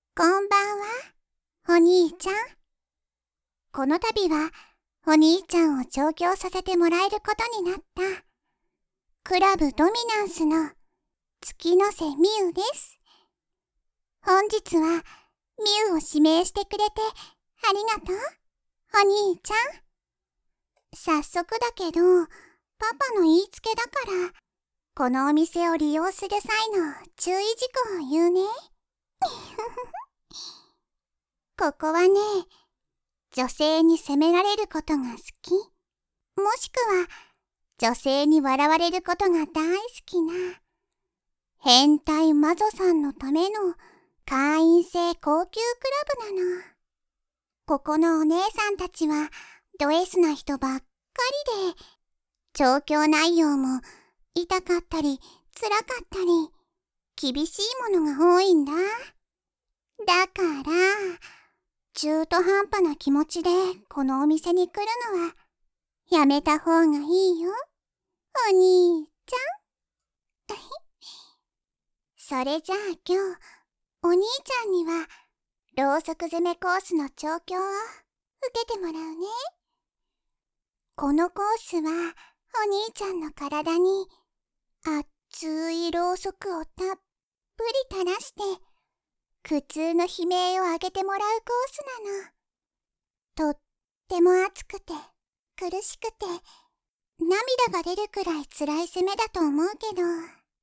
こんばんは、お兄ちゃん。この度は、お兄ちゃんを調教させてもらえることになった、クラブドミナンスの月の瀬みゆです。本日は、みゆを指名してくれてありがとう、お兄ちゃん。早速だけど、パパの言いつけだから、このお店を利用する際の注意事項を言うね。ここはね、女性に責められることが好き、もしくは女性に笑われることが大好きな変態魔女さんのための会員制高級クラブなの。ここのお姉さんたちはド S な人ばっかりで、調教内容も痛かったり辛かったり厳しいものが多いんだ。だから中途半端な気持ちでこのお店に来るのはやめた方がいいよ、お兄ちゃん。それじゃあ今日、お兄ちゃんにはろうそく攻めコースの調教を受けてもらうね。このコースはお兄ちゃんの体に熱いろうそくをたっぷり垂らして苦痛の悲鳴を上げてもらうコースなの。とっても熱くて苦しくて涙が出るくらい辛い攻めだと思うけど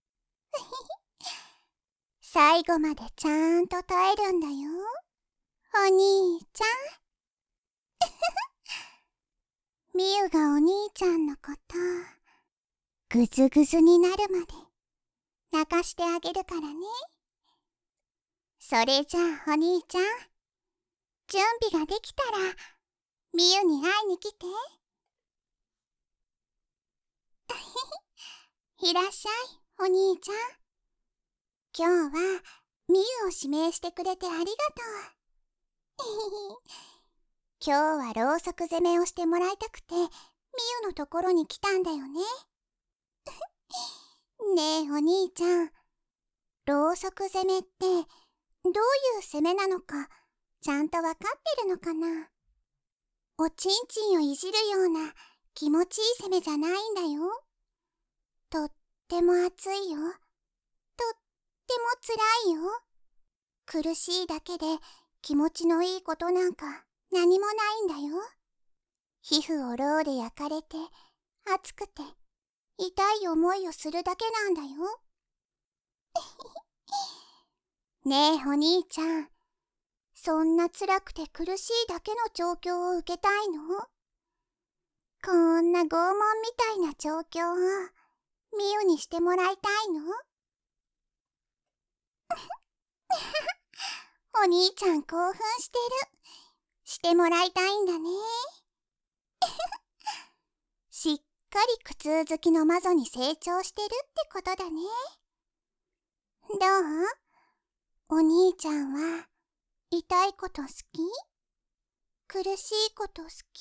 最後までちゃんと耐えるんだよ、お兄ちゃん。みゆがお兄ちゃんのことぐずぐずになるまで泣かしてあげるからね。それじゃあお兄ちゃん、準備ができたらみゆに会いに来て。いらっしゃい、お兄ちゃん。今日はみゆを指名してくれてありがとう。今日はろうそく攻めをしてもらいたくてみゆのところに来たんだよね。ねえお兄ちゃん、ろうそく攻めってどういう攻めなのかちゃんとわかってるのかな。おちんちんをいじるような気持ちいい攻めじゃないんだよ。とっても熱いよ。とっても辛いよ。苦しいだけで気持ちのいいことなんか何もないんだよ。皮膚をろうで焼かれて熱くて痛い思いをするだけなんだよ。ねえお兄ちゃん、そんな辛くて苦しいだけの調教を受けたいの？こんな拷問みたいな調教をみゆにしてもらいたいの？お兄ちゃん興奮してる。してもらいたいんだね。しっかり苦痛好きの魔女に成長してるってことだね。どう？お兄ちゃんは痛いこと好き？苦しいこと好き？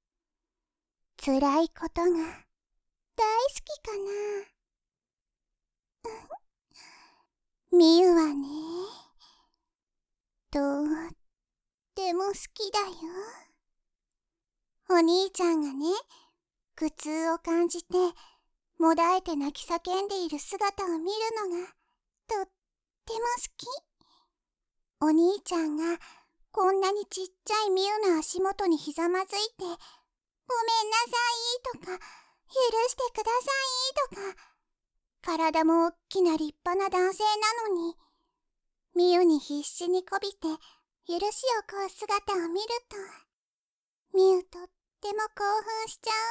辛いことが大好きかな？みゆはね、とっても好きだよ。お兄ちゃんがね、苦痛を感じてもだえて泣き叫んでいる姿を見るのがとっても好き。お兄ちゃんがこんなにちっちゃいみゆの足元にひざまずいて、ごめんなさいとか、許してくださいとか、体もおっきな立派な男性なのに、みゆに必死にこびて許しを請う姿を見ると、みゆとっても興奮しちゃ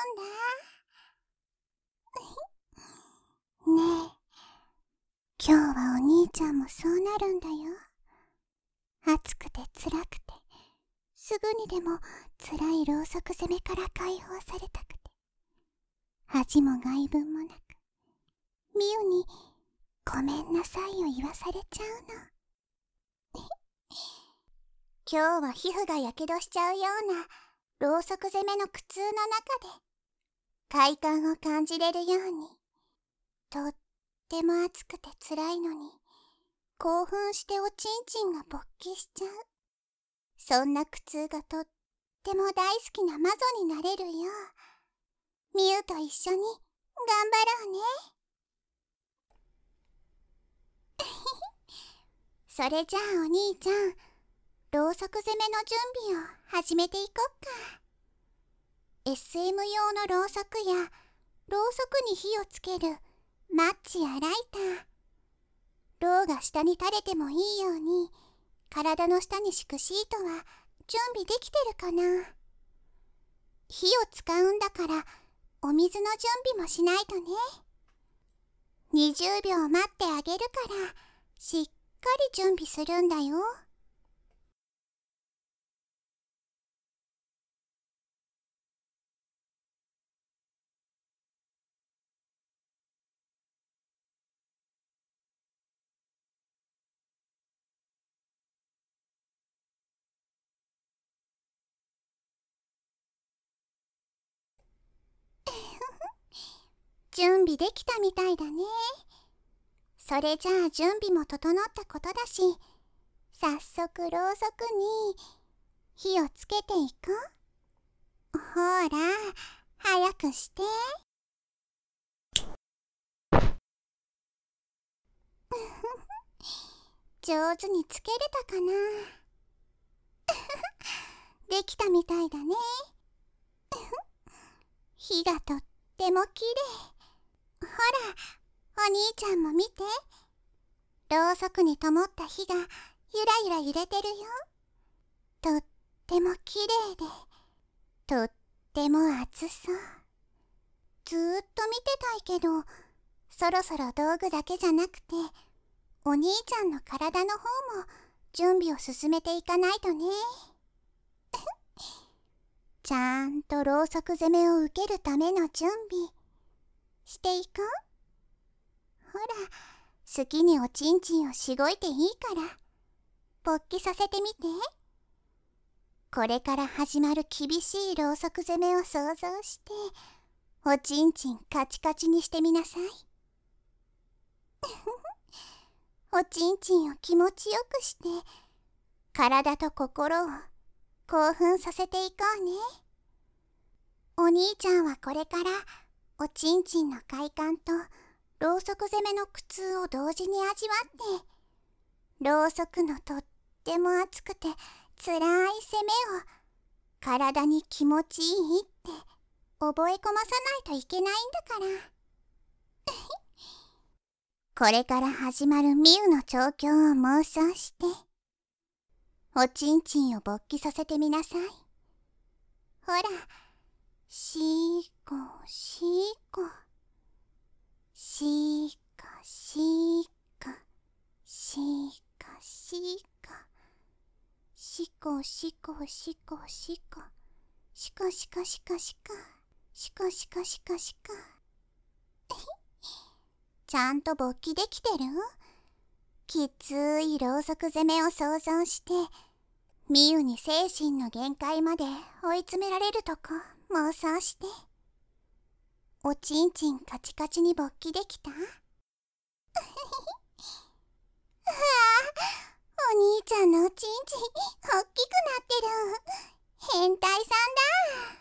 うんだ。ねえ、今日はお兄ちゃんもそうなるんだよ。暑くて辛くて、すぐにでも辛いろうそく攻めから解放されたくて、恥も外聞もなく、みゆにごめんなさいを言わされちゃうの。今日は皮膚がやけどしちゃうようなろうそく攻めの苦痛の中で快感を感じれるように、とっても暑くて辛いのに興奮しておちんちんが勃起しちゃう。そんな苦痛がとっても大好きな魔女になれるよ。みゆと一緒に頑張ろうね。それじゃあお兄ちゃん、ろうそく攻めの準備を始めていこっか。SM 用のろうそくや、ろうそくに火をつけるマッチやライター、ろうが下に垂れてもいいように、体の下に敷くシートは準備できてるかな。火を使うんだから、お水の準備もしないとね。20秒待ってあげるから、しっかり準備するんだよ。準備できたみたいだね。それじゃあ準備も整ったことだし、早速ろうそくに火をつけていこう。ほら、早くして。上手につけれたかな。できたみたいだね。火がとってもきれい。ほら、お兄ちゃんも見て。ろうそくに灯った火がゆらゆら揺れてるよ。とってもきれいで、とっても熱そう。ずーっと見てたいけど、そろそろ道具だけじゃなくて、お兄ちゃんの体の方も準備を進めていかないとね。ちゃんとろうそく攻めを受けるための準備していこう。ほら、好きにおちんちんをしごいていいから、勃起させてみて。これから始まる厳しいろうそく攻めを想像して、おちんちんカチカチにしてみなさい。おちんちんを気持ちよくして、体と心を興奮させていこうね。お兄ちゃんはこれからおちんちんの快感とろうそく攻めの苦痛を同時に味わって、ろうそくのとっても熱くて辛い攻めを体に気持ちいいって覚え込まさないといけないんだから。これから始まるミウの調教を妄想して、おちんちんを勃起させてみなさい。ほら、しーこしーこ、しーこしーこ、しーこしーこ、しこしこしこしこ、しこしこしこしこ、しこしこしこしこ。ちゃんと勃起できてる？きついろうそく攻めを想像して、みゆに精神の限界まで追い詰められるとこ妄想して。おちんちんカチカチに勃起できた？うわあ、お兄ちゃんのおちんちん大きくなってる。変態さんだ。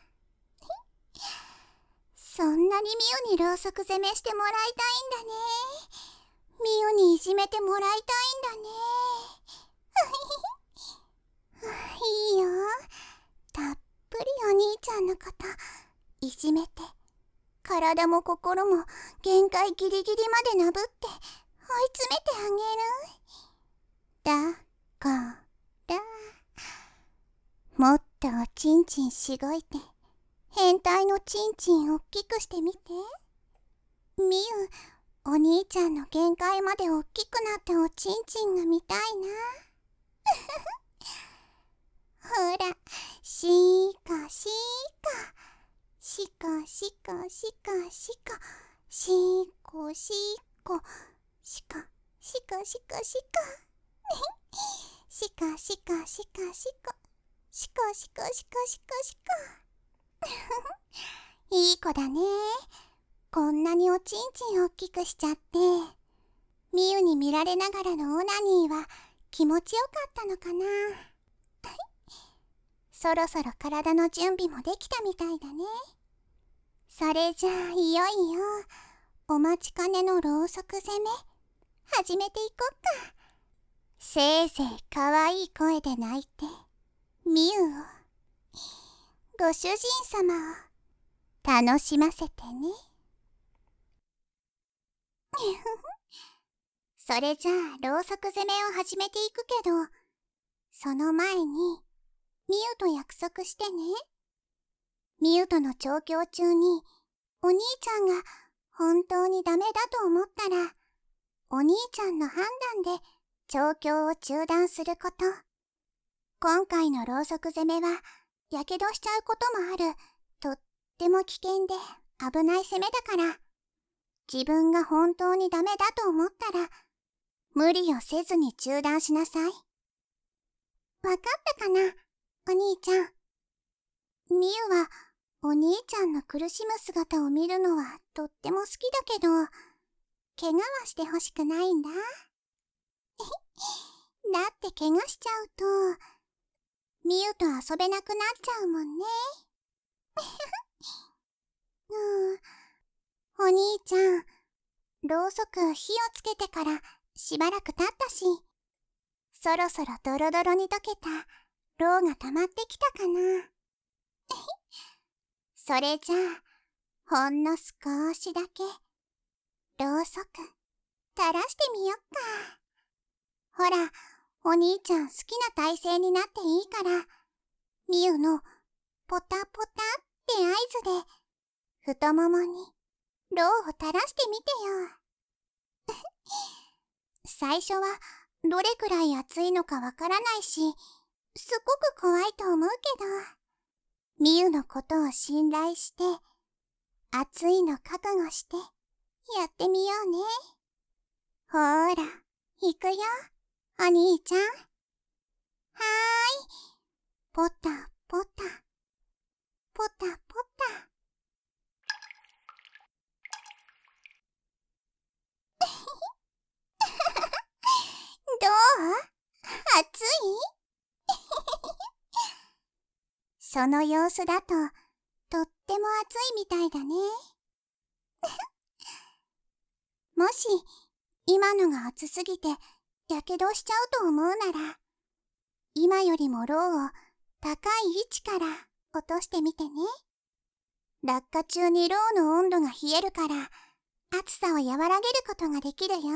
そんなにみゆにろうそく攻めしてもらいたいんだね。みゆにいじめてもらいたいんだね。いいよ。たっぷりお兄ちゃんのこといじめて、体も心も限界ギリギリまでなぶって追い詰めてあげる。だからもっとおちんちんしごいて、変態のちんちんおっきくしてみて。みゆ、お兄ちゃんの限界までおっきくなったおちんちんが見たいな。ほら、しーかしーか、しこしこしこしこ、しーこしーこ、しこしこしこしこ、しこしこしこしこ、しこしこしこしこしこ。いい子だね。こんなにおちんちんおっきくしちゃって。 みゆに見られながらのオナニーは気持ちよかったのかな。そろそろ体の準備もできたみたいだね。それじゃあいよいよお待ちかねのろうそく攻め始めていこっか。せいぜいかわいい声で泣いてみゆを、ご主人様を楽しませてね。それじゃあろうそく攻めを始めていくけど、その前にみゆと約束してね。みゆとの調教中にお兄ちゃんが本当にダメだと思ったら、お兄ちゃんの判断で調教を中断すること。今回のろうそく攻めはやけどしちゃうこともある、とっても危険で危ない攻めだから、自分が本当にダメだと思ったら無理をせずに中断しなさい。わかったかな、お兄ちゃん。みゆはお兄ちゃんの苦しむ姿を見るのはとっても好きだけど、怪我はしてほしくないんだ。だって怪我しちゃうとみゆと遊べなくなっちゃうもんね。お兄ちゃん、ろうそく火をつけてからしばらく経ったし、そろそろドロドロに溶けたろうが溜まってきたかな。それじゃあほんの少しだけろうそく垂らしてみよっか。ほら、お兄ちゃん好きな体勢になっていいから、みゆのポタポタって合図で太ももにろうを垂らしてみてよ。最初はどれくらい熱いのかわからないし、すごく怖いと思うけど、みゆのことを信頼して、熱いの覚悟してやってみようね。ほーら、行くよ、お兄ちゃん。はーい、ポタポタ、ポタポタ。どう？熱い？その様子だととっても熱いみたいだね。もし今のが熱すぎてやけどしちゃうと思うなら、今よりもろうを高い位置から落としてみてね。落下中にろうの温度が冷えるから熱さを和らげることができるよ。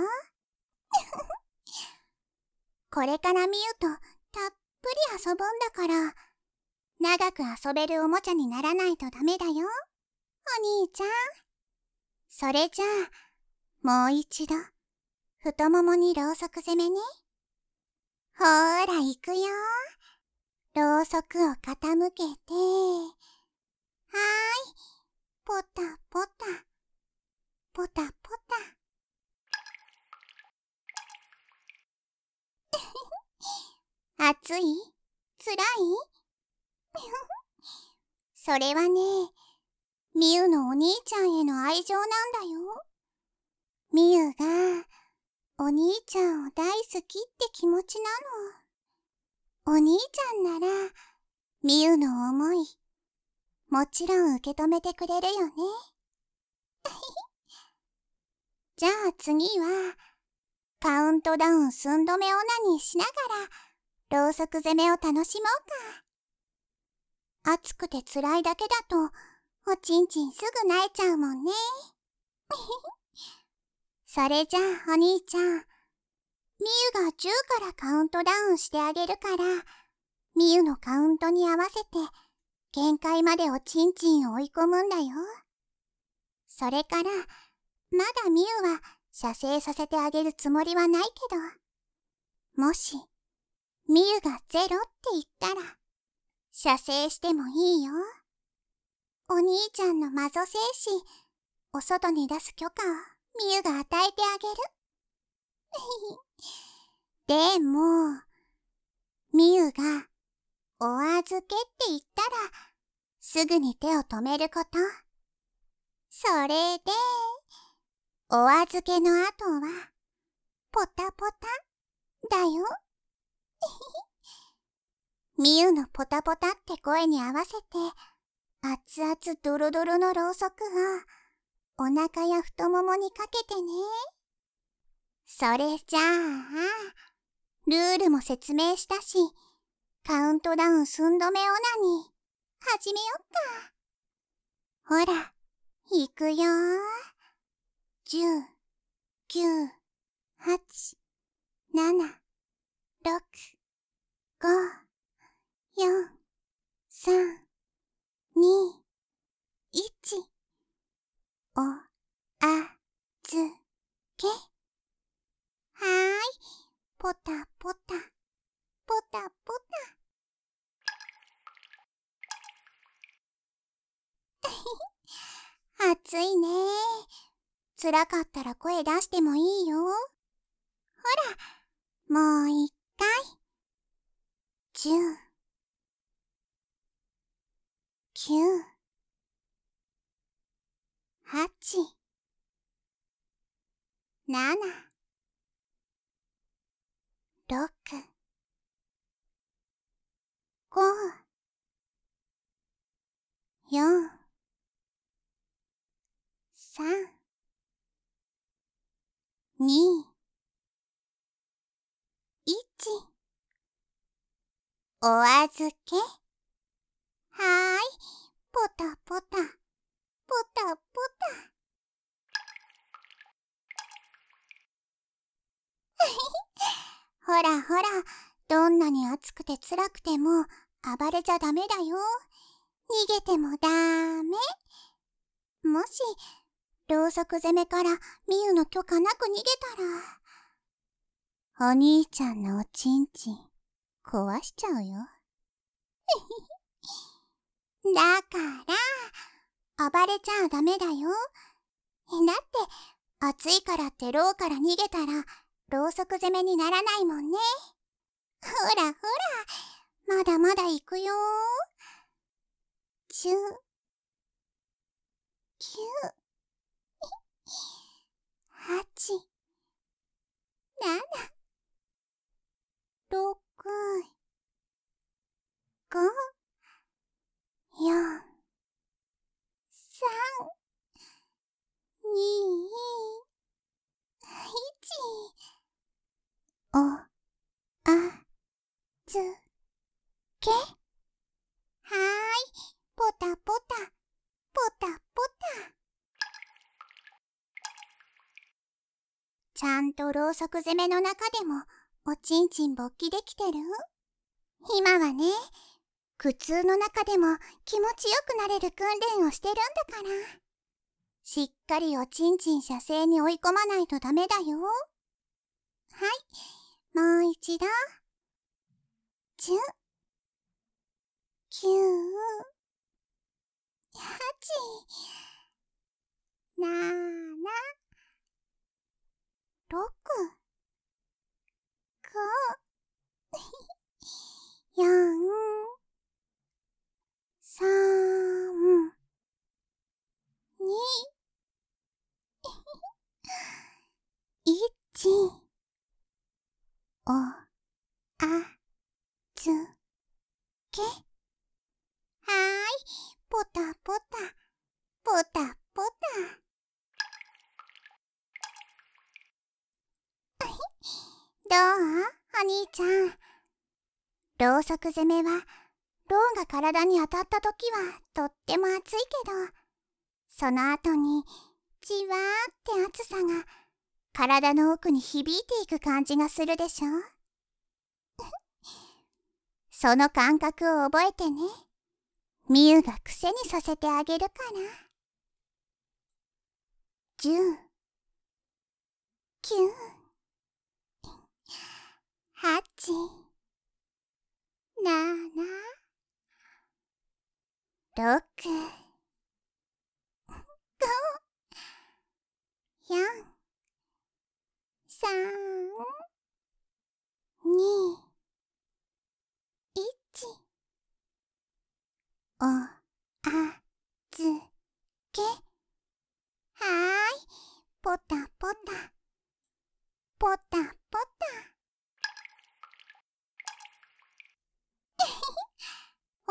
これからみゆとたっぷり遊ぶんだから、長く遊べるおもちゃにならないとダメだよ、お兄ちゃん。それじゃあもう一度太ももにろうそく攻めね。ほーら行くよ。ろうそくを傾けて、はーい、ポタポタ、ポタポタ。熱い？つらい？それはね、みゆのお兄ちゃんへの愛情なんだよ。みゆがお兄ちゃんを大好きって気持ちなの。お兄ちゃんならみゆの思いもちろん受け止めてくれるよね。じゃあ次はカウントダウン寸止めオナニーしながらろうそく攻めを楽しもうか。暑くて辛いだけだとおちんちんすぐ泣いちゃうもんね。それじゃあお兄ちゃん、みゆが10からカウントダウンしてあげるから、みゆのカウントに合わせて限界までおちんちんを追い込むんだよ。それからまだみゆは射精させてあげるつもりはないけど、もしみゆが0って言ったら射精してもいいよ。お兄ちゃんのマゾ精子、お外に出す許可をみゆが与えてあげる。でもみゆがお預けって言ったらすぐに手を止めること。それでお預けの後はポタポタだよ。みゆのポタポタって声に合わせて、熱々ドロドロのろうそくをお腹や太ももにかけてね。それじゃあ、ルールも説明したし、カウントダウン寸止めオナニー、始めよっか。ほら、いくよー。10、9、8、7、6、5、4、3、2、1。お、あ、ず、け。はーい。ポタポタ、ポタポタ。暑いね。辛かったら声出してもいいよ。ほら、もう一回。10、9、8、7、6、5、4、3、2、1。お預け。はーい。ポタポタ、ポタポタ。ほらほら、どんなに暑くて辛くても暴れちゃダメだよ。逃げてもダメ。もし、ろうそく攻めからみゆの許可なく逃げたら、お兄ちゃんのおちんちん壊しちゃうよ。だから、暴れちゃダメだよ。だって、暑いからってろうから逃げたら、ろうそく攻めにならないもんね。ほらほら、まだまだ行くよ。10、9、8、7、6、5、4、3、2、1。お、あ、ず、け。はーい。ポタポタ、ポタポタ。ちゃんとろうそく攻めの中でもおちんちん勃起できてる？今はね、苦痛の中でも気持ちよくなれる訓練をしてるんだから。しっかりおちんちん射精に追い込まないとダメだよ。はい、もう一度。10、9、8、7、6、5、4、3、2、1。お、あ、ず、け。はーい。ポタポタ、ポタポタ。どう？お兄ちゃん。ろうそく攻めは、ろうが体に当たったときはとっても熱いけど、その後にじわーって熱さが体の奥に響いていく感じがするでしょ。その感覚を覚えてね。みゆが癖にさせてあげるから。10、9、8、7、6、5、4、3、2、1。お、あ、ず、け。はーい。ポタポタ、ポタ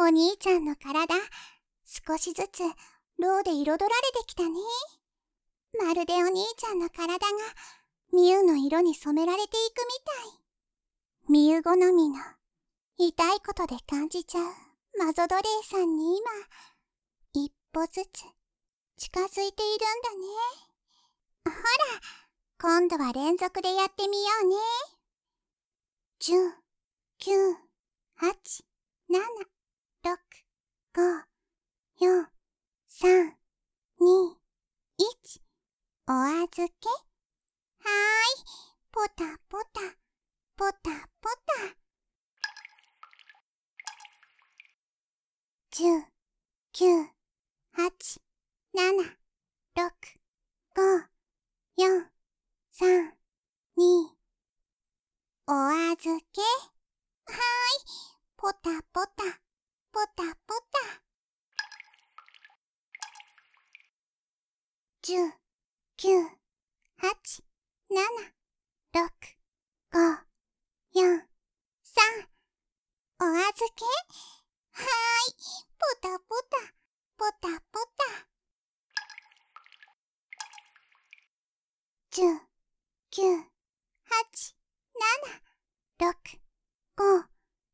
お兄ちゃんの体、少しずつろうで彩られてきたね。まるでお兄ちゃんの体がみゆの色に染められていくみたい。みゆ好みの痛いことで感じちゃうマゾドレーさんに今、一歩ずつ近づいているんだね。ほら、今度は連続でやってみようね。10、9、8、7、6、5、4、3、2、1。お預け。はーい。ポタポタ、ポタポタ。10、9、8、7、6、5、4、3、2。お預け。はーい。ポタポタ、ポタポタ。10、9、8、7、6、5、4、3。お預け。はーい。ポタポタ、ポタポタ。10、9、8、7、6、5、4。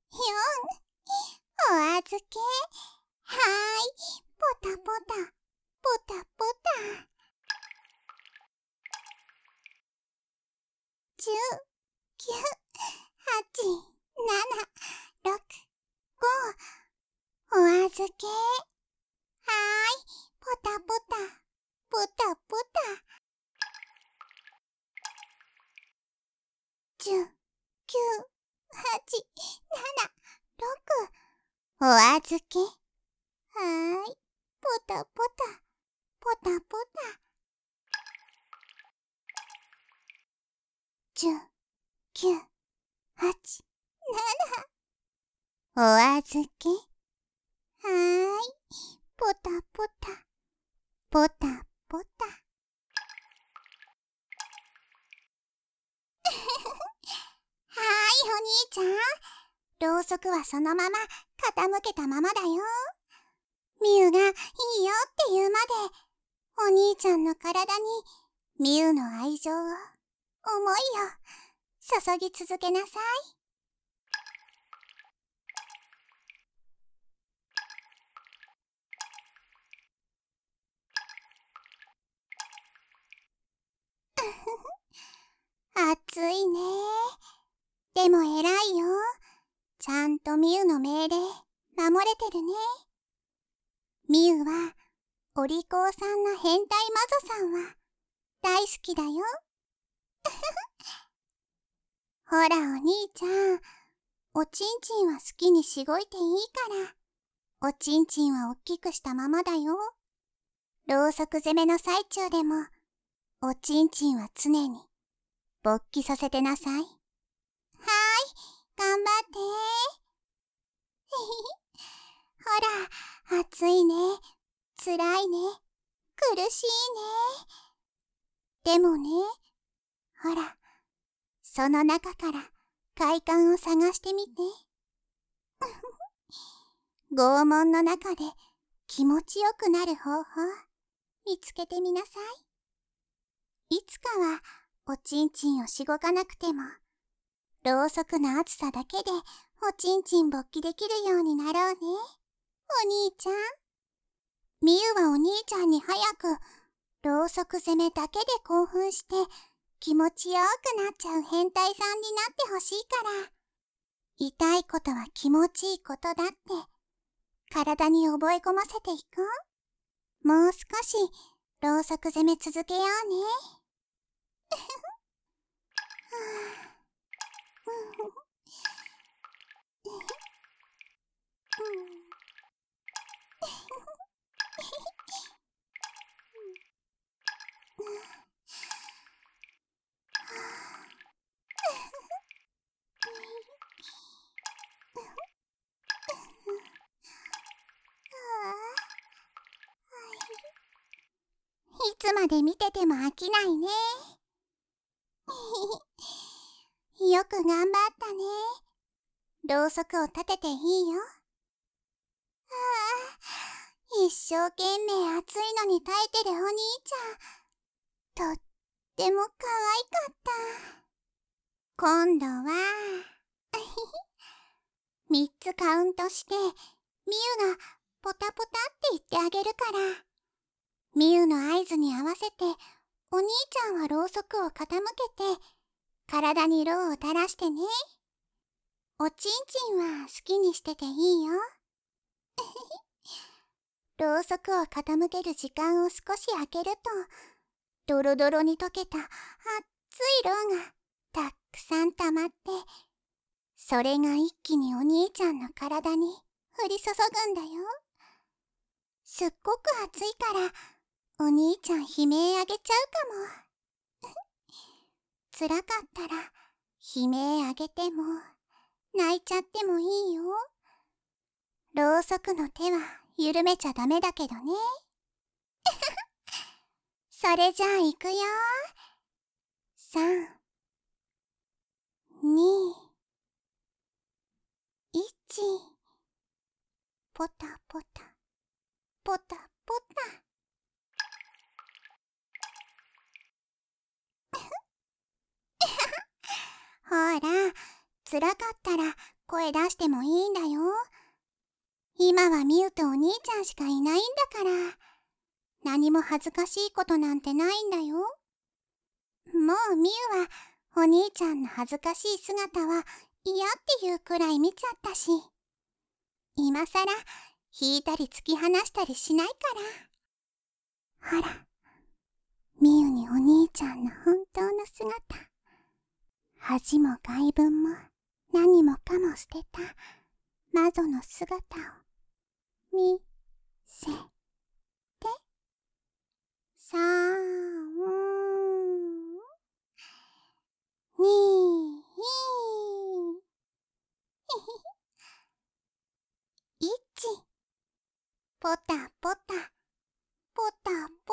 お預け。はーい。ポタポタ、ポタポタ。10、9、8、7、6、5。お預け。はーい。ポタポタ、ポタポタ。10、9、8、7、6。お預け。はーい。ポタポタ、ポタポタ。10、9、8、7。お預け。はーい。ポタポタ、ポタポタ。はーい、お兄ちゃん。ろうそくはそのまま傾けたままだよ。みゆがいいよって言うまで、お兄ちゃんの体にみゆの愛情を、思いを注ぎ続けなさい。暑いね。でも偉いよ。ちゃんとみゆの命令守れてるね。みゆはお利口さんな変態魔女さんは大好きだよ。ほらお兄ちゃん、おちんちんは好きにしごいていいから、おちんちんはおっきくしたままだよ。ろうそく攻めの最中でもおちんちんは常に勃起させてなさい。はーい、頑張って。ほら、暑いね。辛いね。苦しいね。でもね、ほら、その中から快感を探してみて。拷問の中で気持ちよくなる方法、見つけてみなさい。いつかはおちんちんをしごかなくても、ろうそくの熱さだけでおちんちん勃起できるようになろうね。お兄ちゃん。みゆはお兄ちゃんに早くろうそく攻めだけで興奮して気持ちよくなっちゃう変態さんになってほしいから。痛いことは気持ちいいことだって体に覚え込ませていこう。もう少しろうそく攻め続けようね。いつまで見てても飽きないね。よく頑張ったね。ろうそくを立てていいよ。 一生懸命暑いのに耐えてるお兄ちゃん。とっても可愛かった。今度は、3つカウントして、みゆがポタポタって言ってあげるから。みゆの合図に合わせて、お兄ちゃんはろうそくを傾けて、体にろうを垂らしてね。おちんちんは好きにしてていいよ。ろうそくを傾ける時間を少し空けると、ドロドロに溶けた熱いろうがたくさん溜まって、それが一気にお兄ちゃんの体に降り注ぐんだよ。すっごく暑いから、お兄ちゃん悲鳴あげちゃうかも。辛かったら悲鳴あげても泣いちゃってもいいよ。ろうそくの手は緩めちゃダメだけどね。それじゃあ行くよ。3、2、1。ポタポタ、ポタポタ。ほら、辛かったら声出してもいいんだよ。今はみゆとお兄ちゃんしかいないんだから。何も恥ずかしいことなんてないんだよ。もうみゆはお兄ちゃんの恥ずかしい姿は嫌っていうくらい見ちゃったし、今さら引いたり突き放したりしないから。ほら、みゆにお兄ちゃんの本当の姿、恥も外聞も何もかも捨てた魔女の姿を見せて。3、2、1。ポタポタ、ポタポ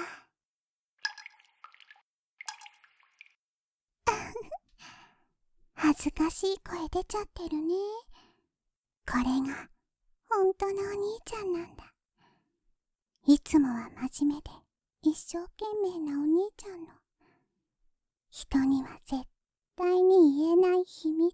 タ。恥ずかしい声出ちゃってるね。これが本当のお兄ちゃんなんだ。いつもは真面目で一生懸命なお兄ちゃんの、人には絶対に言えない秘密。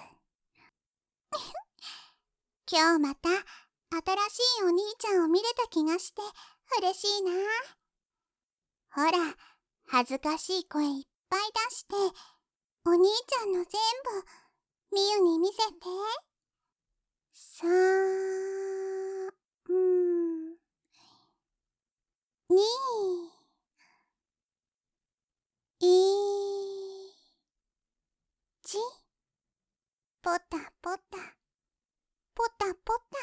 今日また新しいお兄ちゃんを見れた気がして嬉しいな。ほら、恥ずかしい声いっぱい出して、お兄ちゃんの全部みゆに見せて。3、2、1。ポタポタ、ポタポタ。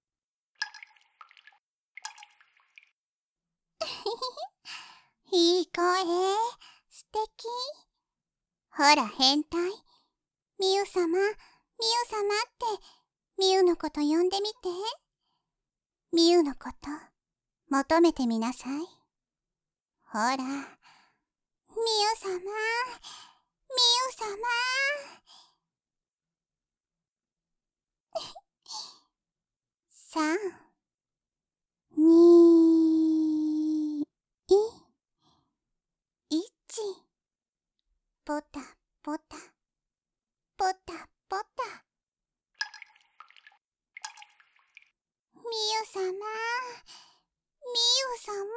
いい声、素敵。ほら変態、みゆさま、みゆさまってみゆのこと呼んでみて。みゆのこと求めてみなさい。ほら、みゆさま、みゆさま。3、2、1。ポタポタ、ポタポタ。みゆさま、みゆさま。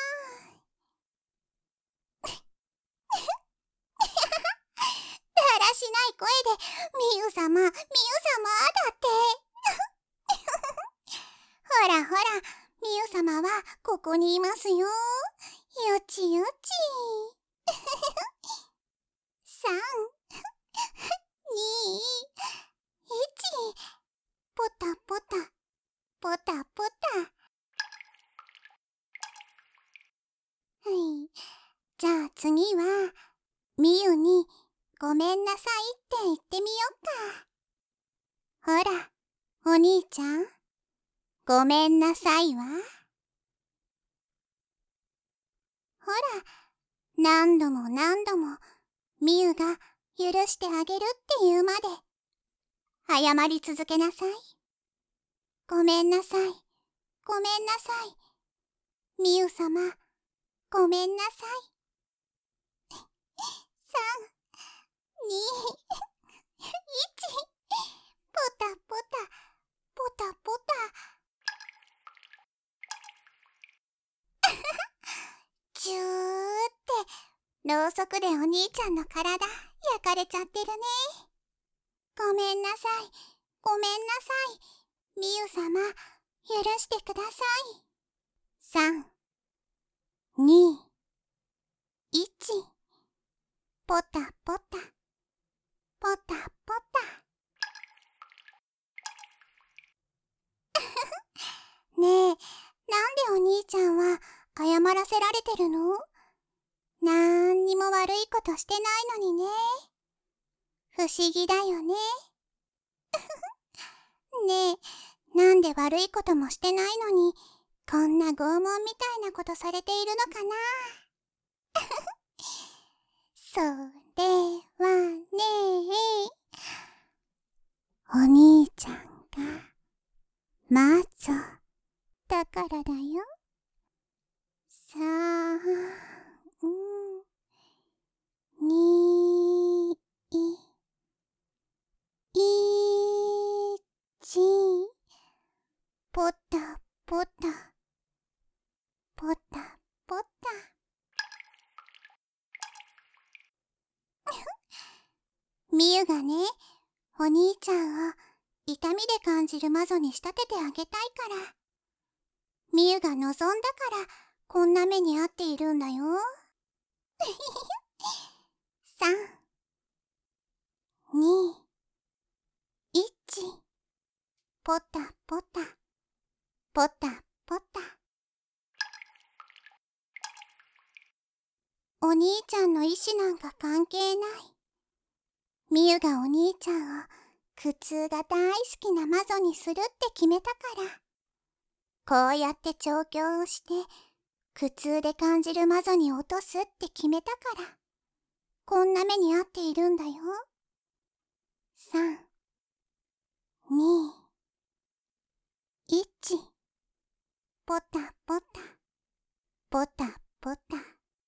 だらしない声で、みゆさま、みゆさまだって。ほらほら、みゆさまはここにいますよ。よちよち。3、2、1。ポタポタ、ポタポタ。はい。じゃあ次は、みゆにごめんなさいって言ってみよっか。ほら、お兄ちゃん、ごめんなさいわ。ほら、何度も何度もみゆが許してあげるって言うまで謝り続けなさい。 ごめんなさい。ごめんなさい。みゆさま、ごめんなさい。3、2、1。ポタポタ、ポタポタ。ジューって、ろうそくでお兄ちゃんの体焼かれちゃってるね。ごめんなさい。ごめんなさい。みゆさま、許してください。3、2、1。ポタポタ、ポタポタ。ねえ、なんでお兄ちゃんは謝らせられてるの？なんにも悪いことしてないのにね。不思議だよね。ねえ、なんで悪いこともしてないのに、こんな拷問みたいなことされているのかな。それはね、お兄ちゃんが魔女だからだよ。3、2、1。ポタポタ、ポタポタ。みゆがね、お兄ちゃんを痛みで感じる魔女に仕立ててあげたいから。みゆが望んだからこんな目に遭っているんだよ。3、2、1。ポタポタ、ポタポタ。お兄ちゃんの意志なんか関係ない。みゆがお兄ちゃんを苦痛が大好きな魔女にするって決めたから。こうやって調教をして苦痛で感じる魔女に落とすって決めたから、こんな目に遭っているんだよ。3、2、1。ポタポタ、ポタポタ。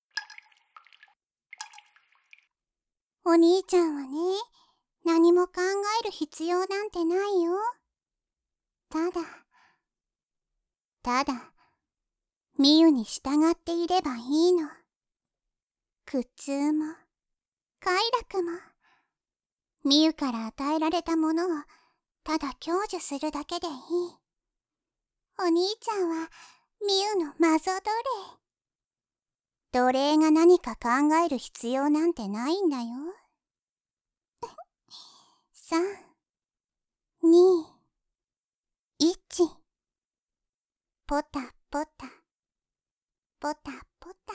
お兄ちゃんはね、何も考える必要なんてないよ。ただ、みゆに従っていればいいの。苦痛も、快楽も、みゆから与えられたものをただ享受するだけでいい。お兄ちゃんはみゆの魔女奴隷が何か考える必要なんてないんだよ。3、2、1。ポタポタ、ポタポタ。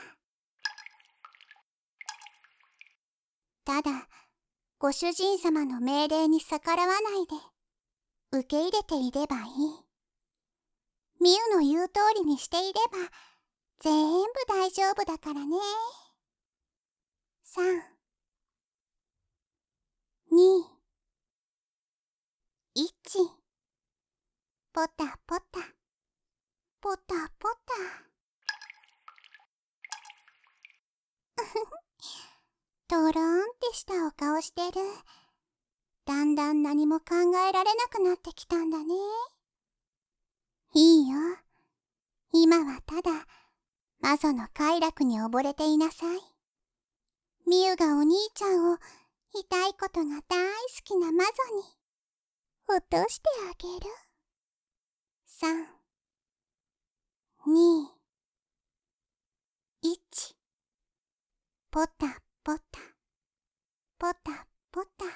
ただ、ご主人様の命令に逆らわないで、受け入れていればいい。みゆの言う通りにしていれば、全部大丈夫だからね。3、2、1。ポタポタ、ポタポタ。とろんってしたお顔してる。だんだん何も考えられなくなってきたんだね。いいよ。今はただ、魔女の快楽に溺れていなさい。みゆがお兄ちゃんを痛いことが大好きな魔女に落としてあげる。3、2、1。ポタポタ、ポタポタ。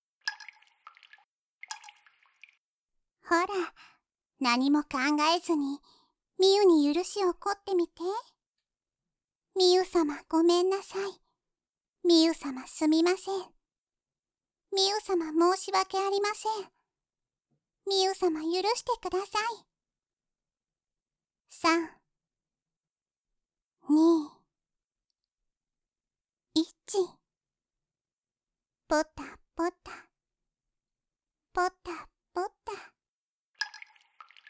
ほら、何も考えずにみゆに許しをこってみて。みゆさまごめんなさい。みゆさますみません。みゆさま申し訳ありません。みゆさま許してください。3、2、1。ポタポタ、ポタポタ。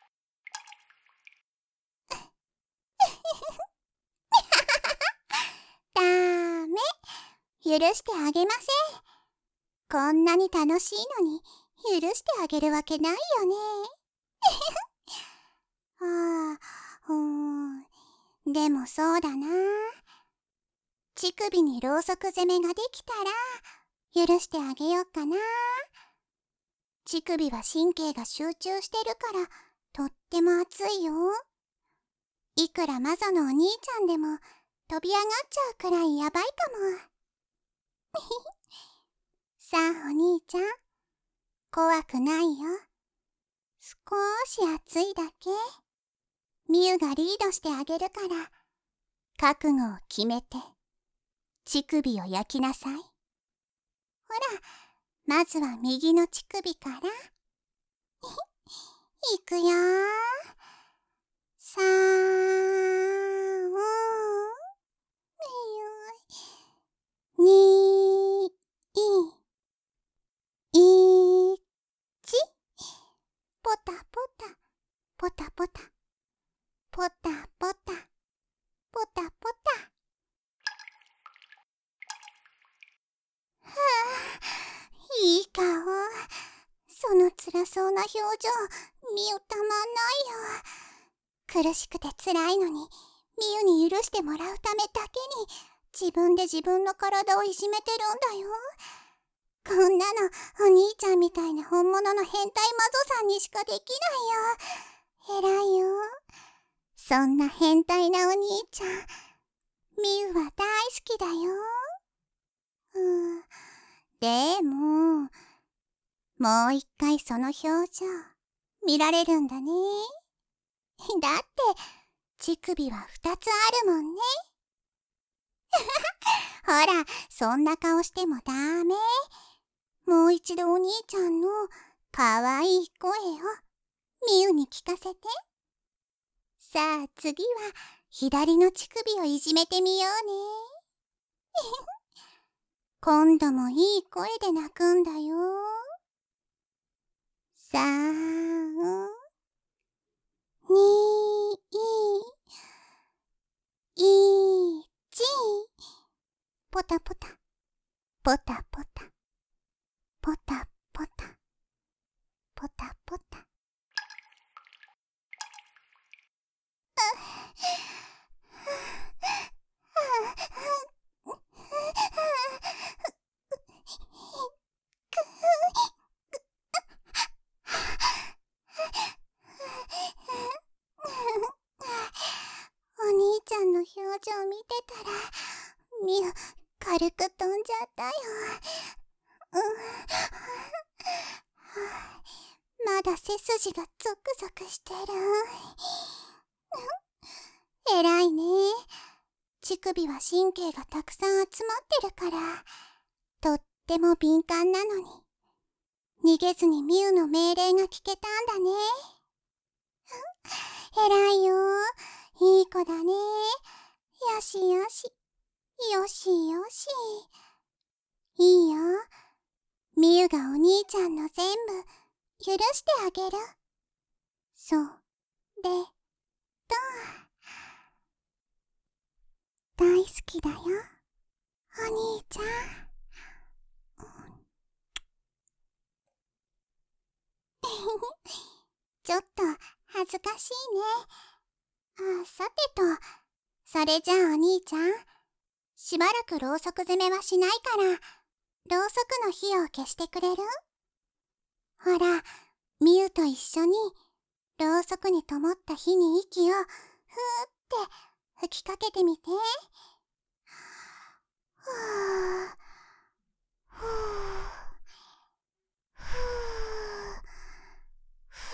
してあげません。こんなに楽しいのに許してあげるわけないよね。ああ、でもそうだな。乳首にろうそく攻めができたら許してあげようかな。乳首は神経が集中してるからとっても熱いよ。いくらマゾのお兄ちゃんでも飛び上がっちゃうくらいやばいかも。さあお兄ちゃん、怖くないよ。少し熱いだけ。ミユがリードしてあげるから、覚悟を決めて乳首を焼きなさい。ほら、まずは右の乳首から。いくよー。さーにいち。ポタポタポタポタポタポタポタポタ。はあ、いい顔。その辛そうな表情ミユたまんないよ。苦しくて辛いのにミユに許してもらうためだけに自分で自分の体をいじめてるんだよ。こんなのお兄ちゃんみたいな本物の変態魔女さんにしかできないよ。偉いよ。そんな変態なお兄ちゃんミユは大好きだよ。でももう一回その表情見られるんだね。だって乳首は2つあるもんね。ほら、そんな顔してもダメ。もう一度お兄ちゃんのかわいい声をミユに聞かせて。さあ次は左の乳首をいじめてみようね。今度もいい声で泣くんだよ。さあ2、1。ポタポタポタポタポタポタポタポタ。お兄ちゃんの表情見てたらミユ軽く飛んじゃったよ。まだ背筋がゾクゾクしてる。偉いね。乳首は神経がたくさん集まってるからとっても敏感なのに逃げずにミユの命令が聞けたんだね。偉いよ。いい子だね。よしよしよしよし。いいよ。ミユがお兄ちゃんの全部許してあげる。それと大好きだよ、お兄ちゃん。ちょっと恥ずかしいね。さてと、それじゃあお兄ちゃん、しばらくろうそく攻めはしないから、ろうそくの火を消してくれる？ほら、ミユと一緒にろうそくに灯った火に息をふーって吹きかけてみて。ふーふーふーふ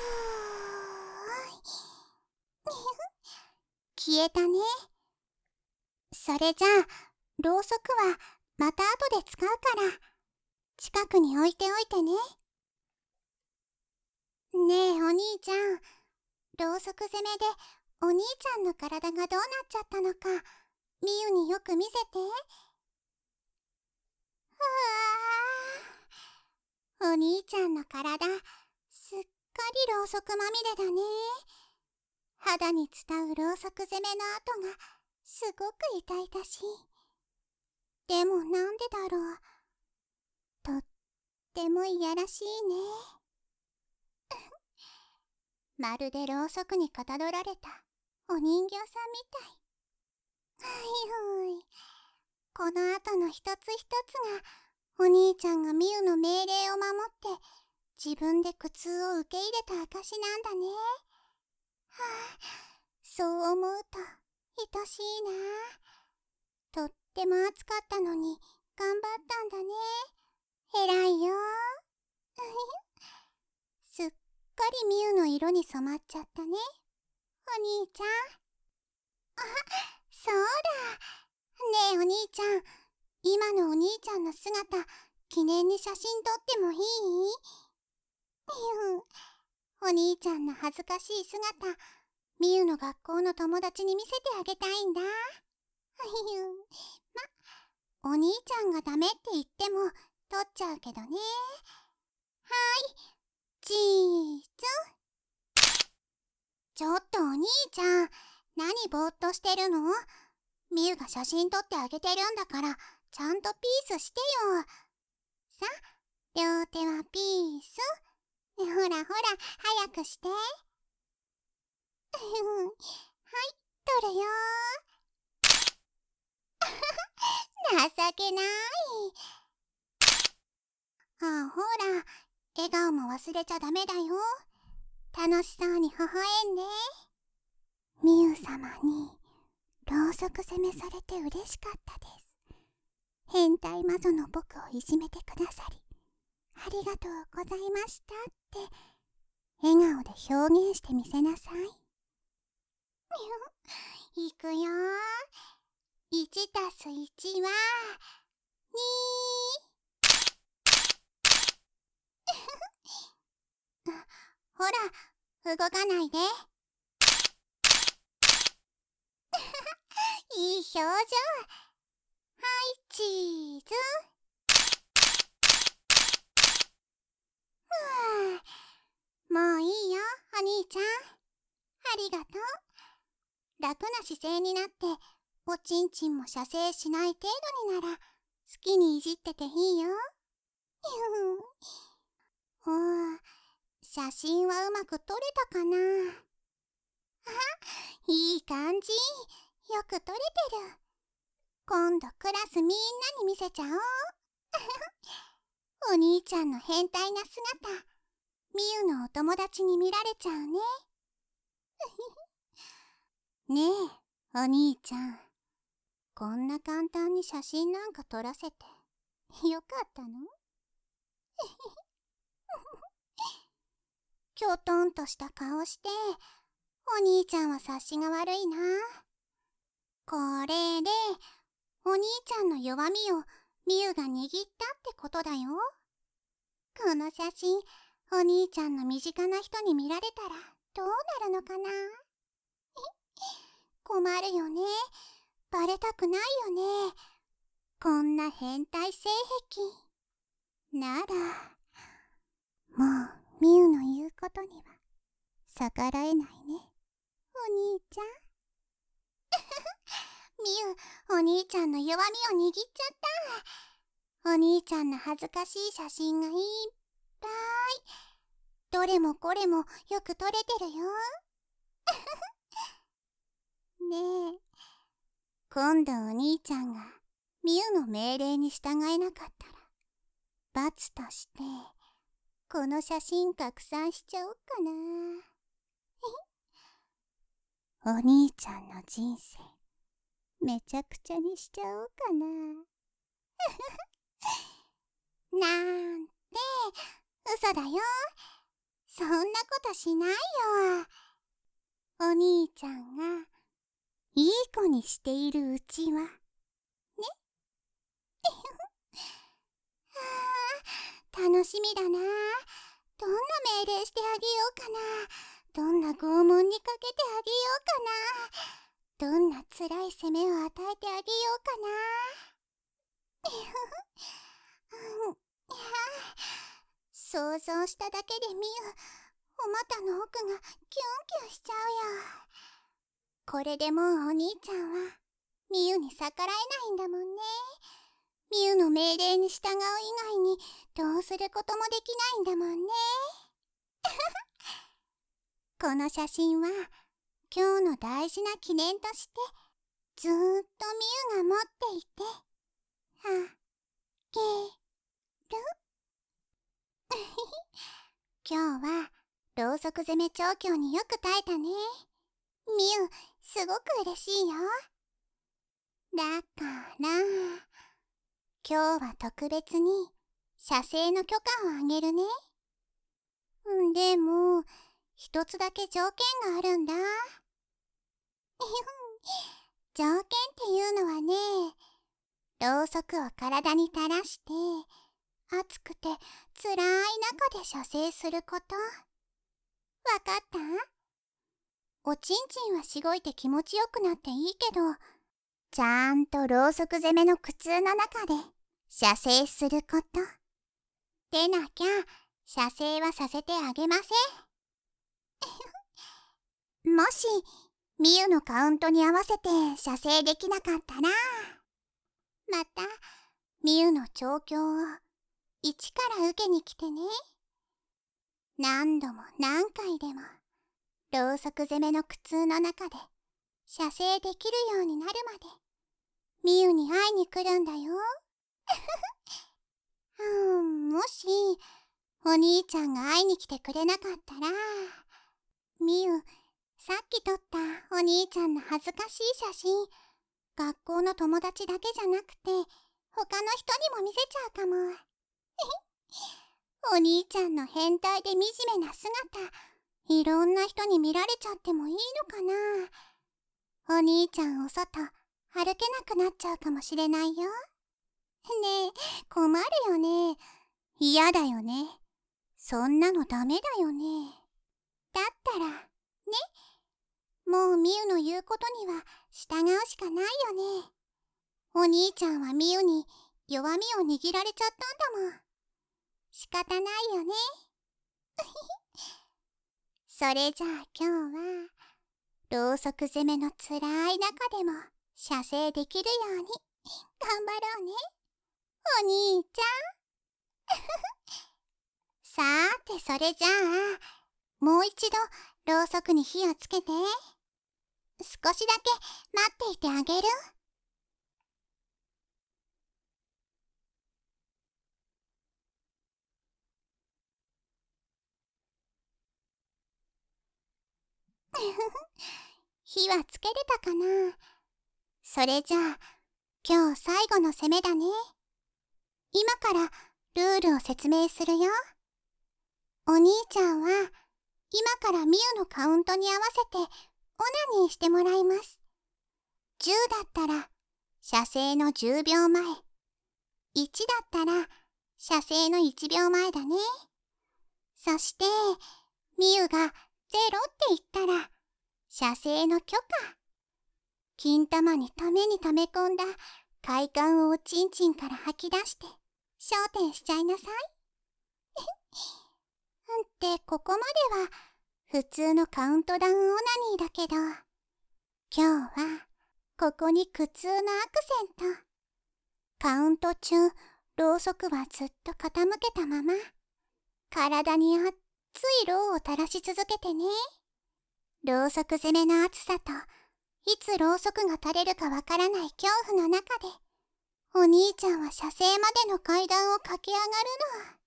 ー。消えたね。それじゃあろうそくはまた後で使うから近くに置いておいてね。ねえお兄ちゃん、ろうそく攻めでお兄ちゃんの体がどうなっちゃったのかミユによく見せて。お兄ちゃんの体すっかりろうそくまみれだね。肌に伝うろうそく攻めの跡がすごく痛々しい。 でもなんでだろう。とってもいやらしいね。まるでろうそくにかたどられたお人形さんみたい。はいはい。この後の一つ一つがお兄ちゃんがミウの命令を守って自分で苦痛を受け入れた証なんだね。はあ、そう思うと愛しいな。とっても暑かったのに頑張ったんだね。偉いよ。すっかりミウの色に染まっちゃったね、お兄ちゃん。あ、そうだ。ねえお兄ちゃん、今のお兄ちゃんの姿、記念に写真撮ってもいい？お兄ちゃんの恥ずかしい姿、ミウの学校の友達に見せてあげたいんだ。ま、お兄ちゃんがダメって言っても撮っちゃうけどね。はい、チーズ。ちょっとお兄ちゃん、何ぼーっとしてるの？ミウが写真撮ってあげてるんだから、ちゃんとピースしてよ。さ、両手はピース。ほらほら、早くして。はい、撮るよ。情けない。あ、ほら、笑顔も忘れちゃダメだよ。楽しそうに微笑んで。ミウ様にろうそく攻めされて嬉しかったです。変態魔女の僕をいじめてくださりありがとうございましたって笑顔で表現してみせなさい。いくよ。1たす1は2。ほら、動かないで。いい表情。はい、チーズ。もういいよ、お兄ちゃん。ありがとう。楽な姿勢になって、おちんちんも射精しない程度になら、好きにいじってていいよ。ほう、写真はうまく撮れたかな。あ、いい感じ。よく撮れてる。今度クラスみんなに見せちゃおう。お兄ちゃんの変態な姿、ミユのお友達に見られちゃうね。ねえ、お兄ちゃん。こんな簡単に写真なんか撮らせてよかったの？きょとんとした顔して、お兄ちゃんは察しが悪いな。これで、お兄ちゃんの弱みをミユが握ったってことだよ。この写真、お兄ちゃんの身近な人に見られたらどうなるのかな。困るよね。バレたくないよね。こんな変態性癖。なら、もうミユの言うことには逆らえないね、お兄ちゃん。ミユ、お兄ちゃんの弱みを握っちゃった。お兄ちゃんの恥ずかしい写真がいっぱい。どれもこれもよく撮れてるよ。ねえ、今度お兄ちゃんがミユの命令に従えなかったら、罰としてこの写真拡散しちゃおうかな。お兄ちゃんの人生めちゃくちゃにしちゃおうかな。なんて嘘だよ。そんなことしないよ。お兄ちゃんがいい子にしているうちはね。楽しみだな。どんな命令してあげようかな。どんな拷問にかけてあげようかな。どんな辛い責めを与えてあげようかな。想像しただけでミユ、お股の奥がキュンキュンしちゃうよ。これでもうお兄ちゃんはミユに逆らえないんだもんね。 ミュウの命令に従う以外にどうすることもできないんだもんね。この写真は今日の大事な記念としてずーっとミュウが持っていてあげる。今日はろうそく攻め調教によく耐えたね。ミュウ、すごく嬉しいよ。だから今日は特別に写生の許可をあげるね。でも一つだけ条件があるんだ。条件っていうのはね、ろうそくを体に垂らして暑くて辛い中で写生すること。わかった？おちんちんはしごいて気持ちよくなっていいけど、ちゃんとろうそく攻めの苦痛の中で写生すること。でなきゃ写生はさせてあげません。もしミユのカウントに合わせて写生できなかったら、またミユの調教を一から受けに来てね。何度も何回でもろうそく攻めの苦痛の中で写生できるようになるまでミユに会いに来るんだよ。もしお兄ちゃんが会いに来てくれなかったら、ミユ、さっき撮ったお兄ちゃんの恥ずかしい写真、学校の友達だけじゃなくて他の人にも見せちゃうかも。お兄ちゃんの変態で惨めな姿、いろんな人に見られちゃってもいいのかな。お兄ちゃんお外歩けなくなっちゃうかもしれないよ。ねえ、困るよね。嫌だよね。そんなのダメだよね。だったらね、もうミユの言うことには従うしかないよね。お兄ちゃんはミユに弱みを握られちゃったんだもん。仕方ないよね。それじゃあ今日はろうそく攻めの辛い中でも写生できるように頑張ろうね、お兄ちゃん。さーて、それじゃあもう一度ろうそくに火をつけて。少しだけ待っていてあげる。火はつけれたかな。それじゃあ今日最後の攻めだね。今からルールを説明するよ。お兄ちゃんは今からミユのカウントに合わせてオナニーしてもらいます。10だったら射精の10秒前、1だったら射精の1秒前だね。そしてミユが0って言ったら射精の許可。金玉にために溜め込んだ快感をおちんちんから吐き出して焦点しちゃいなさい。ってここまでは普通のカウントダウンオナニーだけど、今日はここに苦痛のアクセント。カウント中ろうそくはずっと傾けたまま体に熱いろうを垂らし続けてね。ろうそく攻めの熱さといつろうそくが垂れるかわからない恐怖の中でお兄ちゃんは射精までの階段を駆け上がるの。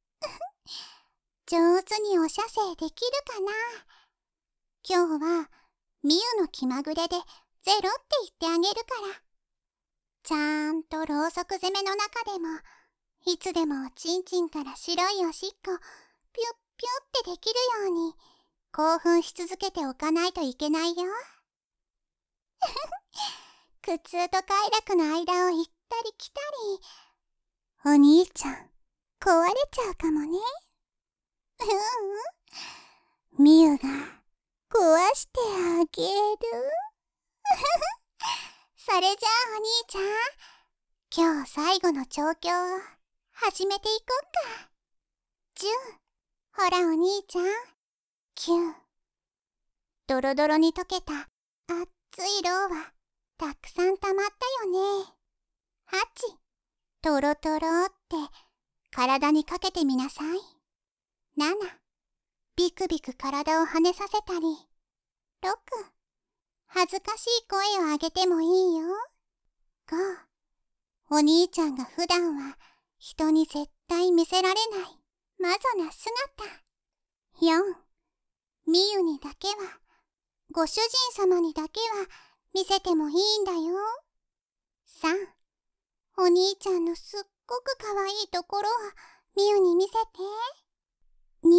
上手にお射精できるかな。今日はミユの気まぐれで0って言ってあげるから。ちゃんとろうそく攻めの中でもいつでもおちんちんから白いおしっこピュッピュってできるように興奮し続けておかないといけないよ。苦痛と快楽の間を行ったり来たり。お兄ちゃん壊れちゃうかもね。ミユが壊してあげる。それじゃあお兄ちゃん、今日最後の調教を始めていこっか。10、ほらお兄ちゃん、9。ドロドロに溶けた熱いろうはたくさん溜まったよね。8、 トロトロって体にかけてみなさい。7、ビクビク体を跳ねさせたり。6、恥ずかしい声を上げてもいいよ。5、お兄ちゃんが普段は人に絶対見せられないマゾな姿。4、みゆにだけは、ご主人様にだけは見せてもいいんだよ。3、お兄ちゃんのすっごくかわいいところをみゆに見せて。2、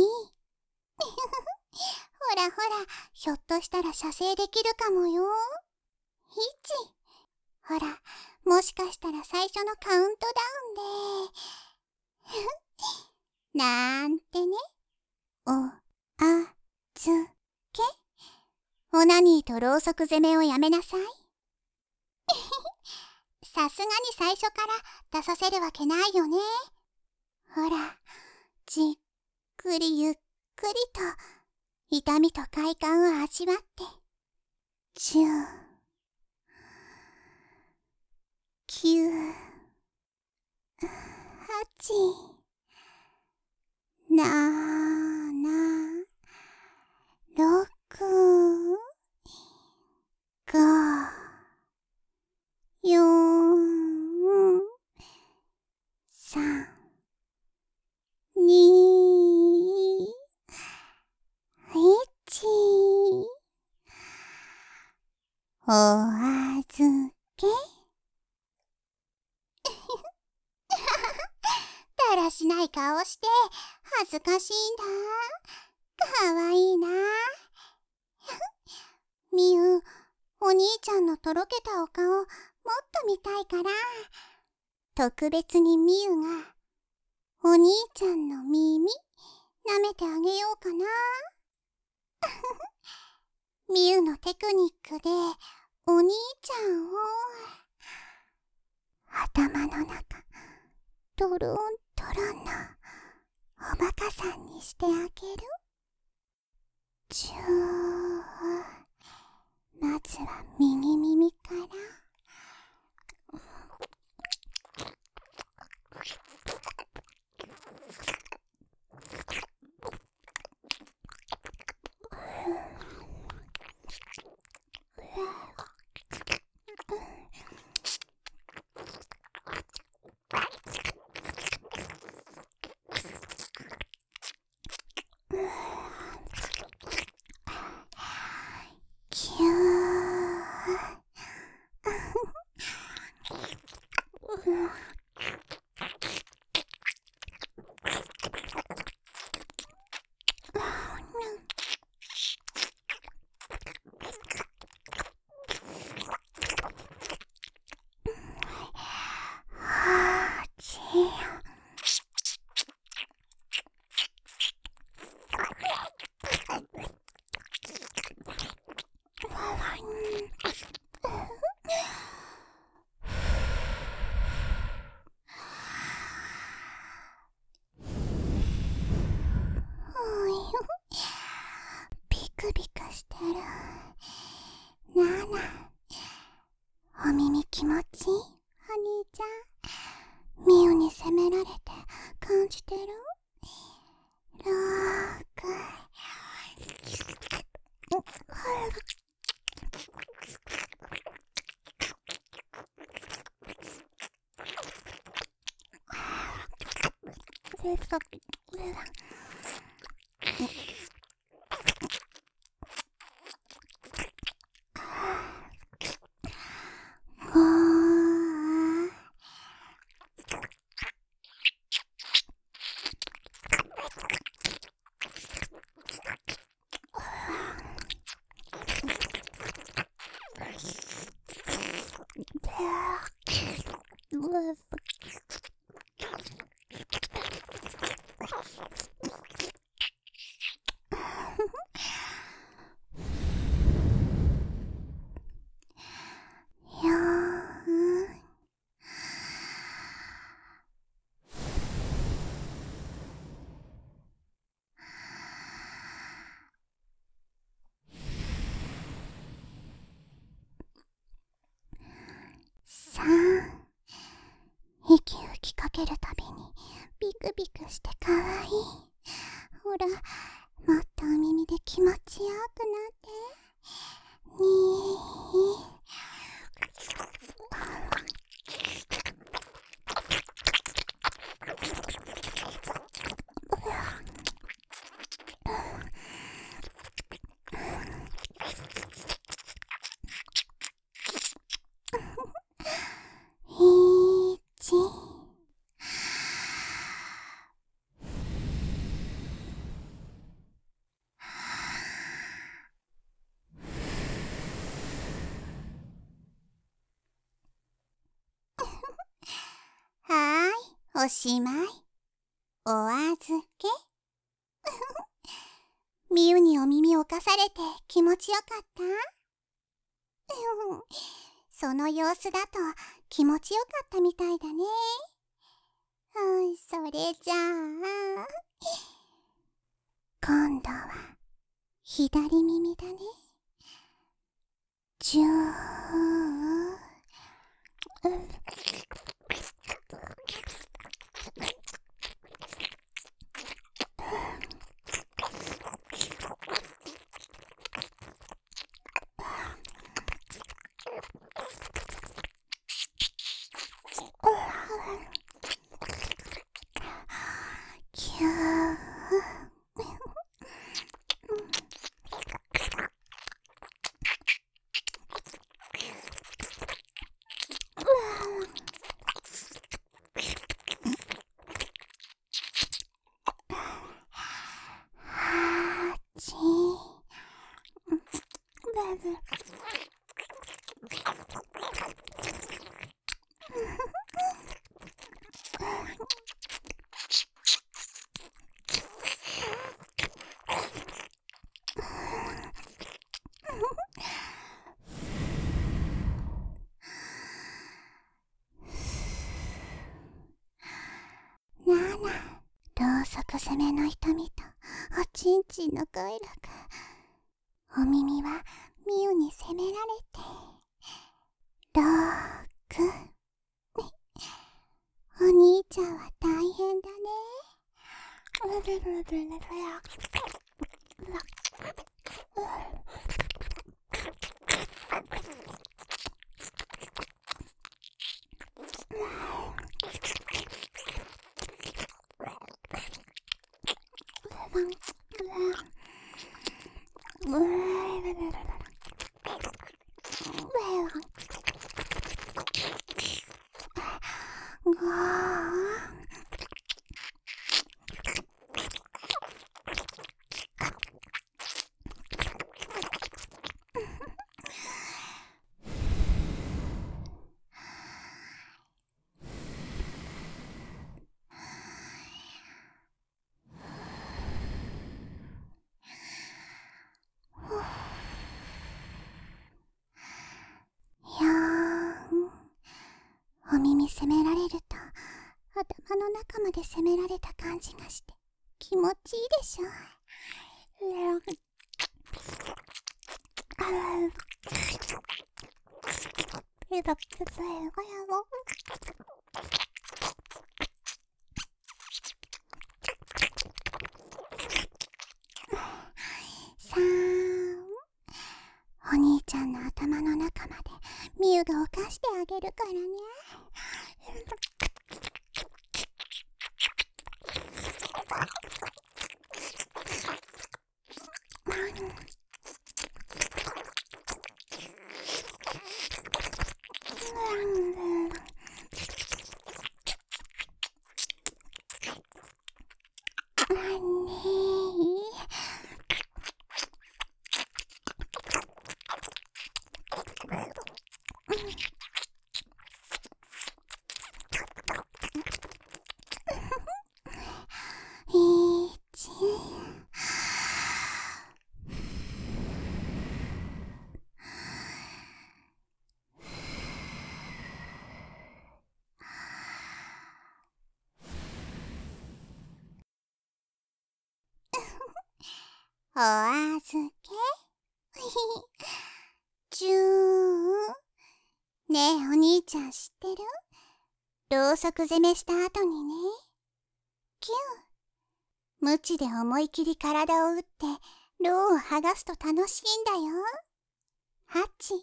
ほらほら、ひょっとしたら射精できるかもよ。1、ほら、もしかしたら最初のカウントダウンでなんてね。お、あ、ず、け。オナニーとろうそく攻めをやめなさい。さすがに最初から出させるわけないよね。ほら、じっくりゆっくりと痛みと快感を味わって。10、9、8、7、6、5、4、3、2、1、お預け。だらしない顔して恥ずかしいんだ。かわいいな。みゆ、お兄ちゃんのとろけたお顔もっと見たいから、特別にみゆがお兄ちゃんの耳舐めてあげようかな。みゆのテクニックでお兄ちゃんを頭の中トロントロンのおバカさんにしてあげる。まずは右耳から。ビクビクしてる。なあなあ、お耳気持ちいい？お兄ちゃん、みゆに責められて感じてる？6、5、 で気持ちよくなってに1はーい、おしまい。お預け。みゆにお耳をかされて気持ちよかったその様子だと気持ちよかったみたいだね。それじゃあ、今度は左耳だね。じゅー。キュー。なあなあ、ろうそく攻めの瞳とおちんちんの声楽。お耳はみゆに責められて。6。お兄ちゃんは大変だね。お耳責められると頭の中まで責められた感じがして気持ちいいでしょ。お兄ちゃんの頭の中までみゆが犯してあげるからね。お預けじゅーん。ねえお兄ちゃん知ってる？ろうそく攻めした後にね、キュー。鞭で思い切り体を打ってローを剥がすと楽しいんだよ。8。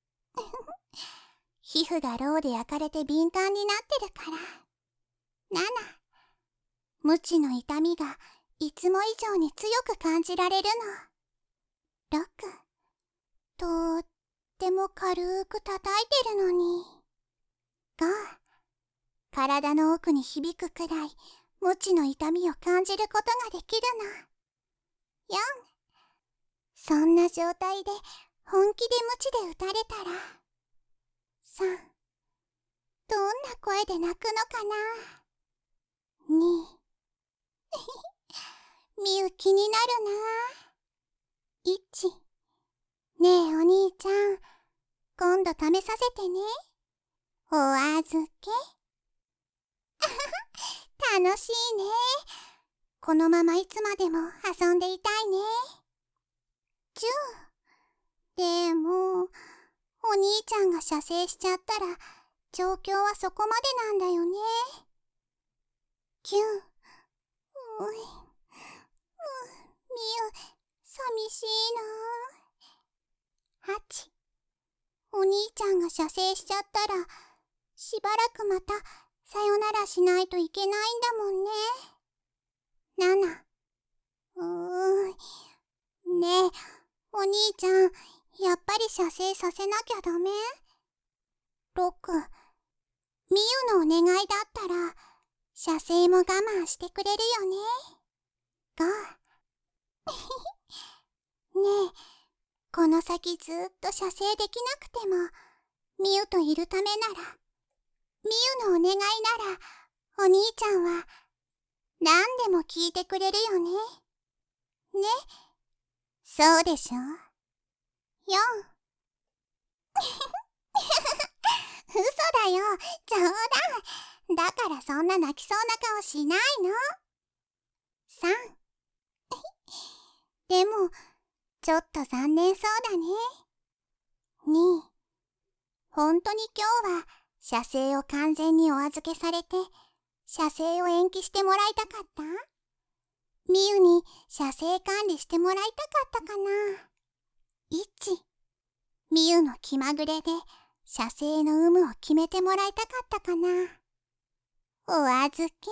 皮膚がローで焼かれて敏感になってるから。7。無知の痛みがいつも以上に強く感じられるの。6。とっても軽く叩いてるのに。5。体の奥に響くくらい無知の痛みを感じることができるの。4。そんな状態で本気で無知で打たれたら。3。どんな声で泣くのかな。2。みゆ気になるな。1。ねえお兄ちゃん、今度試させてね。お預け。楽しいね。このままいつまでも遊んでいたいね。10。でも、お兄ちゃんが射精しちゃったら、状況はそこまでなんだよね。9。みゆ、寂しいな。8。お兄ちゃんが射精しちゃったら、しばらくまたさよならしないといけないんだもんね。7。ねえ、お兄ちゃん、やっぱり射精させなきゃダメ？ 6。みゆのお願いだったら、射精も我慢してくれるよね。5。ねえ、この先ずっと射精できなくても、みゆといるためなら、みゆのお願いなら、お兄ちゃんは何でも聞いてくれるよね。ね、そうでしょ。4。嘘だよ、冗談。だからそんな泣きそうな顔しないの。3。でも、ちょっと残念そうだね。2。本当に今日は射精を完全にお預けされて、射精を延期してもらいたかった？みゆに射精管理してもらいたかったかな。1。みゆの気まぐれで射精の有無を決めてもらいたかったかな。お預け？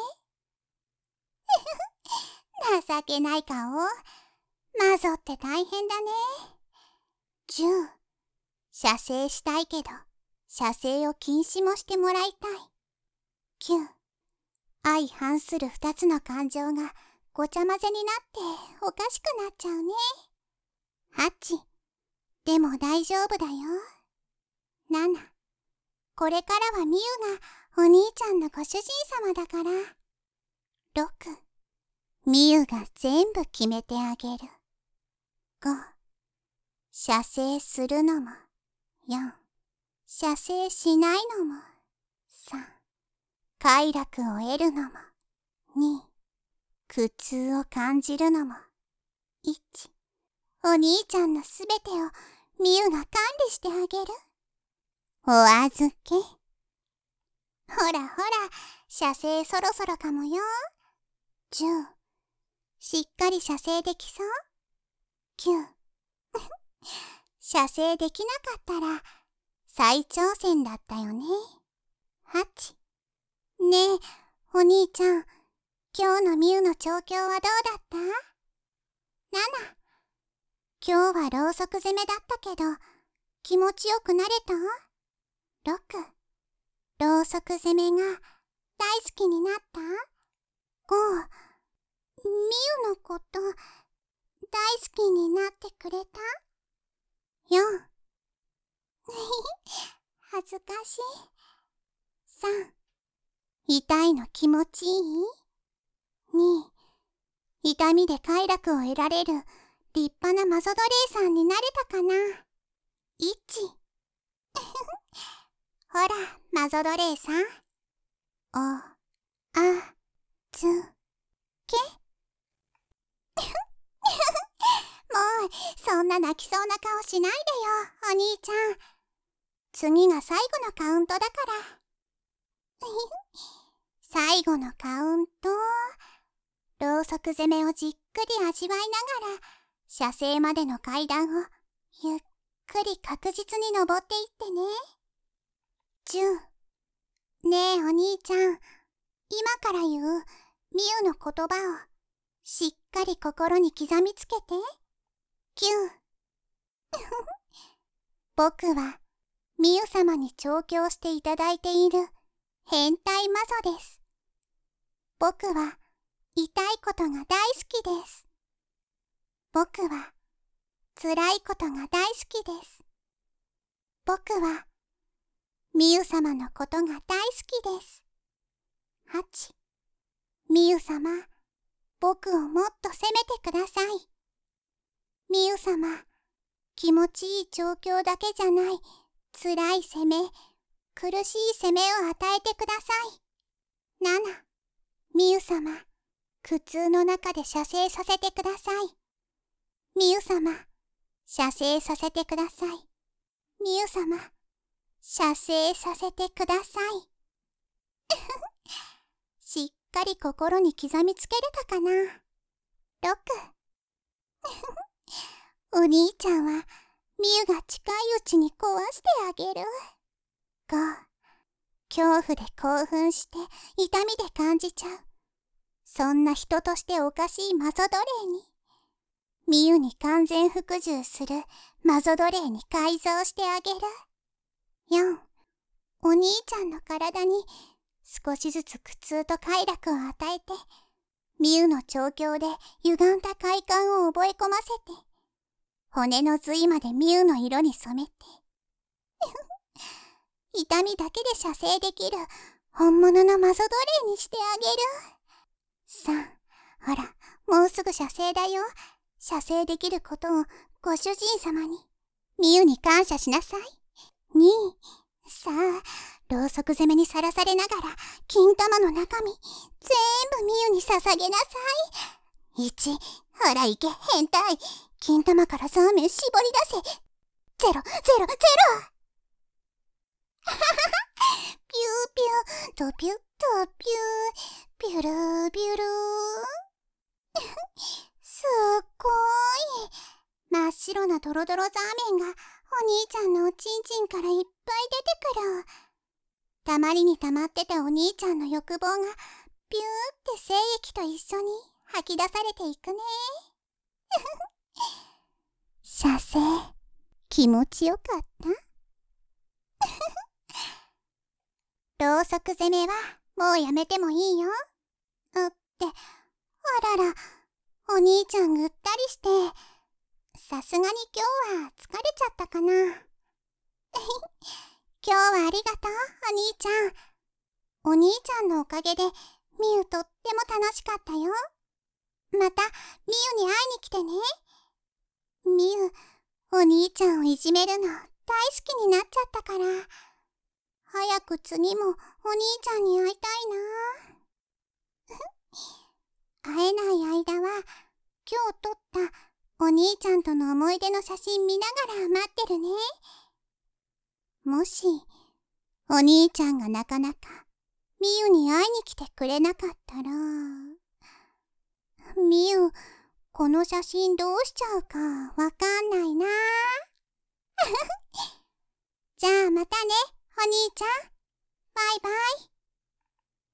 情けない顔。マゾって大変だね。10。射精したいけど、射精を禁止もしてもらいたい。9。相反する2つの感情がごちゃ混ぜになっておかしくなっちゃうね。8。でも大丈夫だよ。7。これからはみゆがお兄ちゃんのご主人様だから。6。みゆが全部決めてあげる。5。射精するのも。4。射精しないのも。3。快楽を得るのも。2。苦痛を感じるのも。1。お兄ちゃんのすべてをみゆが管理してあげる。お預け。ほらほら、射精そろそろかもよ。10。しっかり射精できそう？ 9。射精できなかったら再挑戦だったよね。8。ねえ、お兄ちゃん、今日のみゆの調教はどうだった？ 7。今日はろうそく攻めだったけど、気持ちよくなれた？ 6。ろうそく攻めが大好きになった？ 5。みゆのこと大好きになってくれた？ 4。恥ずかしい。3。痛いの気持ちいい？ 2。痛みで快楽を得られる立派なマゾ奴隷さんになれたかな？ 1。ほら、マゾ奴隷さん。お、あ、ず、け。もう、そんな泣きそうな顔しないでよ、お兄ちゃん。次が最後のカウントだから。最後のカウント。ろうそく攻めをじっくり味わいながら、 写生までの階段をゆっくり確実に登っていってね。ジュン、ねえお兄ちゃん、今から言うミユの言葉をしっかり心に刻みつけて。キュン。僕はミユ様に調教していただいている変態魔女です。僕は痛いことが大好きです。僕は辛いことが大好きです。僕はミユ様のことが大好きです。ハチ、ミユ様、僕をもっと責めてください。ミユ様、気持ちいい状況だけじゃない辛い責め、苦しい責めを与えてください。ナナ、ミユ様、苦痛の中で射精させてください。ミユ様、射精させてください。ミユ様、射精させてください。しっかり心に刻みつけれたかな。6。お兄ちゃんはミユが近いうちに壊してあげる。5。恐怖で興奮して痛みで感じちゃう。そんな人としておかしいマゾ奴隷に、ミユに完全服従するマゾ奴隷に改造してあげる。4、お兄ちゃんの体に少しずつ苦痛と快楽を与えて、ミユの調教で歪んだ快感を覚え込ませて、骨の髄までミユの色に染めて、痛みだけで射精できる本物のマゾ奴隷にしてあげる。3、ほら、もうすぐ射精だよ。射精できることをご主人様に、ミユに感謝しなさい。2、さあ、ろうそく攻めにさらされながら、金玉の中身、全部ミユに捧げなさい。1、ほら行け、変態。金玉からそうめん絞り出せ。0、0、0。ははは、ピューピュー、とピュッとピュー、ピュルービュルー。すっごーい。真っ白なドロドロザーメンがお兄ちゃんのおちんちんからいっぱい出てくる。たまりにたまってたお兄ちゃんの欲望がピューって精液と一緒に吐き出されていくね。射精、気持ちよかったろうそく攻めはもうやめてもいいよ。って、あらら、お兄ちゃんぐったりして、さすがに今日は疲れちゃったかな。今日はありがとう、お兄ちゃん。お兄ちゃんのおかげでミユとっても楽しかったよ。またミユに会いに来てね。ミユ、お兄ちゃんをいじめるの大好きになっちゃったから、早く次もお兄ちゃんに会いたいな。会えない間は今日撮ったお兄ちゃんとの思い出の写真見ながら待ってるね。もしお兄ちゃんがなかなかミユに会いに来てくれなかったら、ミユ、この写真どうしちゃうかわかんないな。じゃあまたね、お兄ちゃん。バイバイ。